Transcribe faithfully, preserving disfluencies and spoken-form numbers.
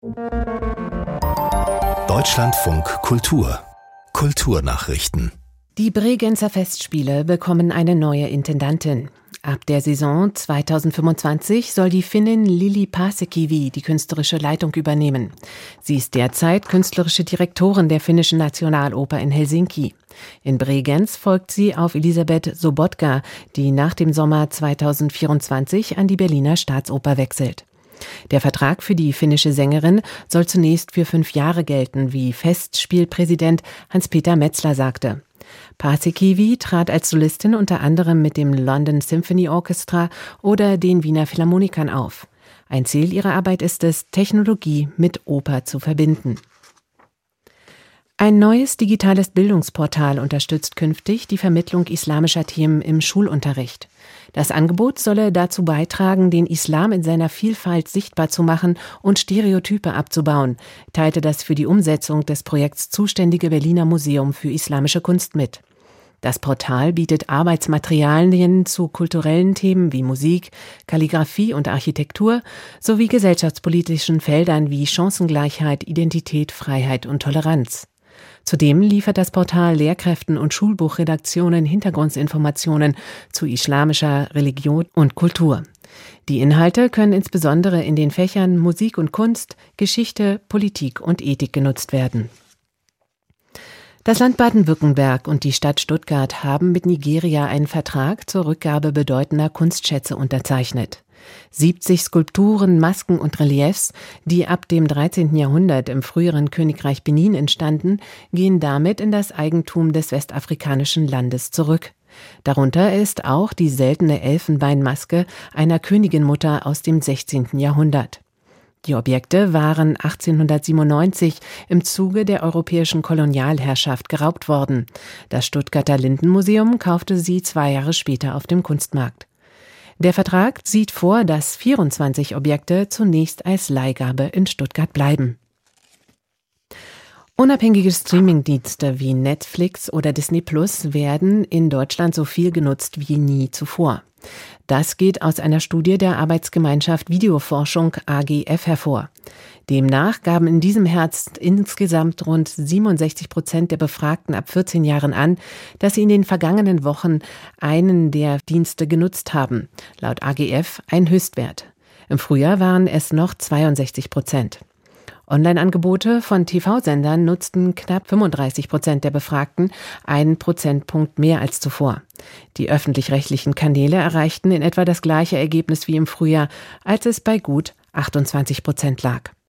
Deutschlandfunk Kultur Kulturnachrichten. Die Bregenzer Festspiele bekommen eine neue Intendantin. Ab der Saison zweitausendfünfundzwanzig soll die Finnin Lili Paasikivi die künstlerische Leitung übernehmen. Sie ist derzeit künstlerische Direktorin der Finnischen Nationaloper in Helsinki. In Bregenz folgt sie auf Elisabeth Sobotka, die nach dem Sommer zweitausendvierundzwanzig an die Berliner Staatsoper wechselt. Der Vertrag für die finnische Sängerin soll zunächst für fünf Jahre gelten, wie Festspielpräsident Hans-Peter Metzler sagte. Paasikivi trat als Solistin unter anderem mit dem London Symphony Orchestra oder den Wiener Philharmonikern auf. Ein Ziel ihrer Arbeit ist es, Technologie mit Oper zu verbinden. Ein neues digitales Bildungsportal unterstützt künftig die Vermittlung islamischer Themen im Schulunterricht. Das Angebot solle dazu beitragen, den Islam in seiner Vielfalt sichtbar zu machen und Stereotype abzubauen, teilte das für die Umsetzung des Projekts zuständige Berliner Museum für Islamische Kunst mit. Das Portal bietet Arbeitsmaterialien zu kulturellen Themen wie Musik, Kalligraphie und Architektur sowie gesellschaftspolitischen Feldern wie Chancengleichheit, Identität, Freiheit und Toleranz. Zudem liefert das Portal Lehrkräften und Schulbuchredaktionen Hintergrundinformationen zu islamischer Religion und Kultur. Die Inhalte können insbesondere in den Fächern Musik und Kunst, Geschichte, Politik und Ethik genutzt werden. Das Land Baden-Württemberg und die Stadt Stuttgart haben mit Nigeria einen Vertrag zur Rückgabe bedeutender Kunstschätze unterzeichnet. siebzig Skulpturen, Masken und Reliefs, die ab dem dreizehnten Jahrhundert im früheren Königreich Benin entstanden, gehen damit in das Eigentum des westafrikanischen Landes zurück. Darunter ist auch die seltene Elfenbeinmaske einer Königinmutter aus dem sechzehnten Jahrhundert. Die Objekte waren achtzehnhundertsiebenundneunzig im Zuge der europäischen Kolonialherrschaft geraubt worden. Das Stuttgarter Lindenmuseum kaufte sie zwei Jahre später auf dem Kunstmarkt. Der Vertrag sieht vor, dass vierundzwanzig Objekte zunächst als Leihgabe in Stuttgart bleiben. Unabhängige Streamingdienste wie Netflix oder Disney Plus werden in Deutschland so viel genutzt wie nie zuvor. Das geht aus einer Studie der Arbeitsgemeinschaft Videoforschung A G F hervor. Demnach gaben in diesem Herbst insgesamt rund siebenundsechzig Prozent der Befragten ab vierzehn Jahren an, dass sie in den vergangenen Wochen einen der Dienste genutzt haben. Laut A G F ein Höchstwert. Im Frühjahr waren es noch zweiundsechzig Prozent. Online-Angebote von T V-Sendern nutzten knapp fünfunddreißig Prozent der Befragten, einen Prozentpunkt mehr als zuvor. Die öffentlich-rechtlichen Kanäle erreichten in etwa das gleiche Ergebnis wie im Frühjahr, als es bei gut achtundzwanzig Prozent lag.